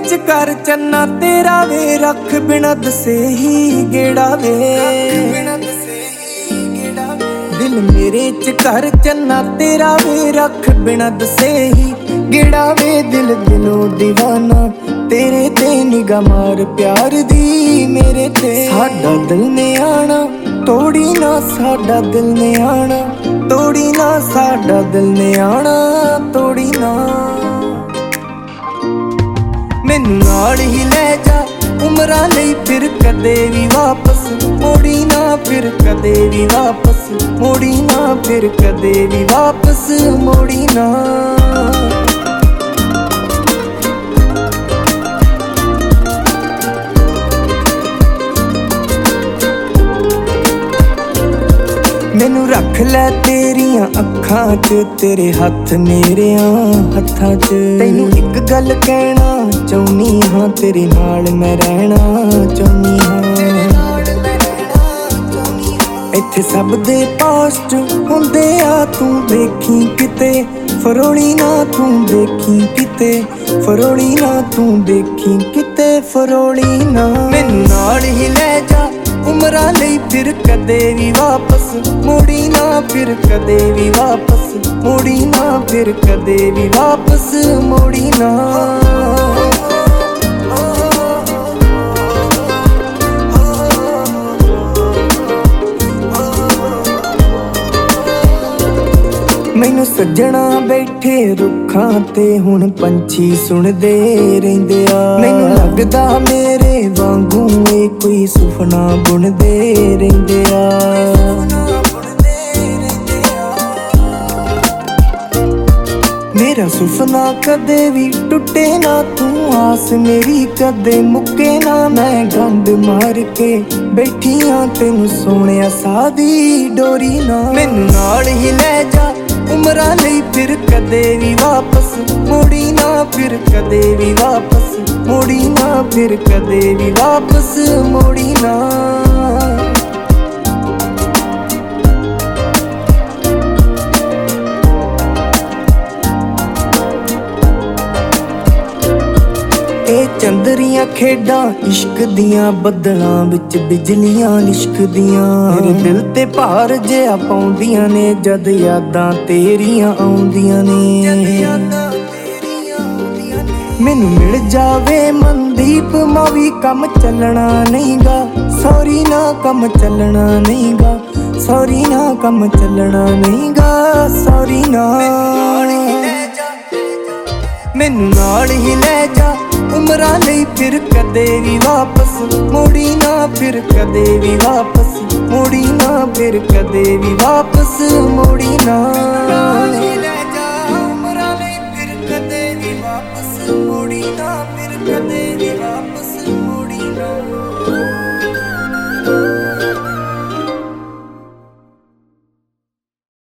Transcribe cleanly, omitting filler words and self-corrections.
ਚ ਕਰ ਚੰਨਾ ਤੇਰਾ ਵੇ, ਰੱਖ ਬਿਨਾ ਦਸੇ ਹੀ ਗੇੜਾ ਵੇ। ਦਿਲ ਮੇਰੇ ਚ ਕਰ ਚੰਨਾ ਤੇਰਾ ਵੇ, ਰੱਖ ਬਿਨਾ ਦਸੇ ਹੀ ਗੇੜਾ ਵੇ। ਦਿਲ ਦਿਲੋਂ ਦੀਵਾਨਾ ਤੇਰੇ ਤੇ ਨਿਗਾਹ ਮਾਰ ਪਿਆਰ ਦੀ ਮੇਰੇ ਤੇ। ਸਾਡਾ ਦਿਲ ਨੇ ਆਣਾ ਤੋੜੀ ਨਾ, ਸਾਡਾ ਦਿਲ ਨੇ ਆਣਾ ਤੋੜੀ ਨਾ, ਸਾਡਾ ਦਿਲ ਨੇ ਆਣਾ ਤੋੜੀ ਨਾ। ਮੈਨੂੰ ਨਾਲ ਹੀ ਲੈ ਜਾ ਉਮਰਾਂ ਲਈ, ਫਿਰ ਕਦੇ ਵੀ ਵਾਪਸ ਮੋੜੀ ਨਾ, ਫਿਰ ਕਦੇ ਵੀ ਵਾਪਸ ਮੋੜੀ ਨਾ, ਫਿਰ ਕਦੇ ਵੀ ਵਾਪਸ ਮੋੜੀ ਨਾ। ਮੈਨੂੰ ਰੱਖ ਲੈ ਤੇਰੀਆਂ ਅੱਖਾਂ ਚ, ਤੇਰੇ ਹੱਥ ਮੇਰਿਆਂ ਹੱਥਾਂ ਚ। ਤੈਨੂੰ ਇੱਕ ਗੱਲ ਕਹਿਣਾ ਚਾਹੁੰਨੀ ਹਾਂ, ਤੇਰੇ ਨਾਲ ਮੈਂ ਰਹਿਣਾ ਚਾਹੁੰਨੀ ਹਾਂ। ਇੱਥੇ ਸਭ ਦੇ ਪਾਸਟ ਹੁੰਦੇ ਆ, ਤੂੰ ਦੇਖੀ ਕਿਤੇ ਫਰੋਲੀ ਨਾ, ਤੂੰ ਦੇਖੀ ਕਿਤੇ ਫਰੋਲੀ ਨਾ, ਤੂੰ ਦੇਖੀ ਕਿਤੇ ਫਰੋਲੀ ਨਾ। ਮੈਨੂੰ ਨਾਲ ਹੀ ਲੈ ਜਾ ਉਮਰਾਂ ਲਈ, ਫਿਰ ਕਦੇ ਵੀ ਵਾਪਸ ਮੋੜੀ ਨਾ, ਫਿਰ ਕਦੇ ਵੀ ਵਾਪਸ ਮੋੜੀ ਨਾ, ਫਿਰ ਕਦੇ ਵੀ ਵਾਪਸ ਮੋੜੀ ਨਾ। ਮੈਨੂੰ ਸੱਜਣਾ ਬੈਠੇ ਰੁੱਖਾਂ ਤੇ ਹੁਣ ਪੰਛੀ ਸੁਣਦੇ ਰਹਿੰਦੇ ਆ। ਮੈਨੂੰ ਲੱਗਦਾ ਮੇਰੇ ਵਾਂਗੂ ਇਹ ਕੋਈ ਸੁਪਨਾ ਬੁਣਦੇ ਰਹਿੰਦੇ ਆ। ਮੇਰਾ ਸੁਪਨਾ ਕਦੇ ਵੀ ਟੁੱਟੇ ਨਾ, ਤੂੰ ਆਸ ਮੇਰੀ ਕਦੇ ਮੁੱਕੇ ਨਾ। ਮੈਂ ਗੰਢ ਮਾਰ ਕੇ ਬੈਠੀਆਂ ਤੈਨੂੰ ਸੋਹਣਿਆ ਸਾਹ ਦੀ ਡੋਰੀ ਨਾ। ਮੈਨੂੰ ਨਾਲ ਹੀ ਲੈ ਜਾ ਉਮਰਾਂ ਲਈ, ਫਿਰ ਕਦੇ ਵੀ ਵਾਪਸ ਮੋੜੀ ਨਾ, ਫਿਰ ਕਦੇ ਵੀ ਵਾਪਸ ਮੋੜੀ ਨਾ, ਫਿਰ ਕਦੇ ਵੀ ਵਾਪਸ ਮੋੜੀ ਨਾ। ਇਹ ਚੰਦਰੀਆਂ ਖੇਡਾਂ ਇਸ਼ਕ ਦੀਆਂ, ਬੱਦਲਾਂ ਵਿੱਚ ਬਿਜਲੀਆਂ ਲਿਸ਼ਕਦੀਆਂ। ਮੇਰੇ ਦਿਲ ਤੇ ਭਾਰ ਜਿਹਾ ਪਾਉਂਦੀਆਂ ਨੇ, ਜਦ ਯਾਦਾਂ ਤੇਰੀਆਂ ਆਉਂਦੀਆਂ ਨੇ। ਮੈਨੂੰ ਮਿਲ ਜਾਵੇ ਮਨਦੀਪ ਮਾਵੀ, ਕੰਮ ਚੱਲਣਾ ਨਹੀਂਗਾ ਸੌਰੀ ਨਾ, ਕੰਮ ਚੱਲਣਾ ਨਹੀਂਗਾ ਸੌਰੀ ਨਾ, ਕੰਮ ਚੱਲਣਾ ਨਹੀਂਗਾ ਸੌਰੀ ਨਾ। ਮੈਨੂੰ ਨਾਲ ਹੀ ਲੈ ਜਾ ਉਮਰਾਂ ਲਈ, ਫਿਰ ਕਦੇ ਵੀ ਵਾਪਸ ਮੋੜੀ ਨਾ, ਫਿਰ ਕਦੇ ਵੀ ਵਾਪਸ ਮੋੜੀ ਨਾ, ਫਿਰ ਕਦੇ ਵੀ ਵਾਪਸ ਮੋੜੀ ਨਾ। ਲੈ ਜਾ ਉਮਰਾਂ ਲਈ, ਫਿਰ ਕਦੇ ਵੀ ਵਾਪਸ ਮੋੜੀ ਨਾ।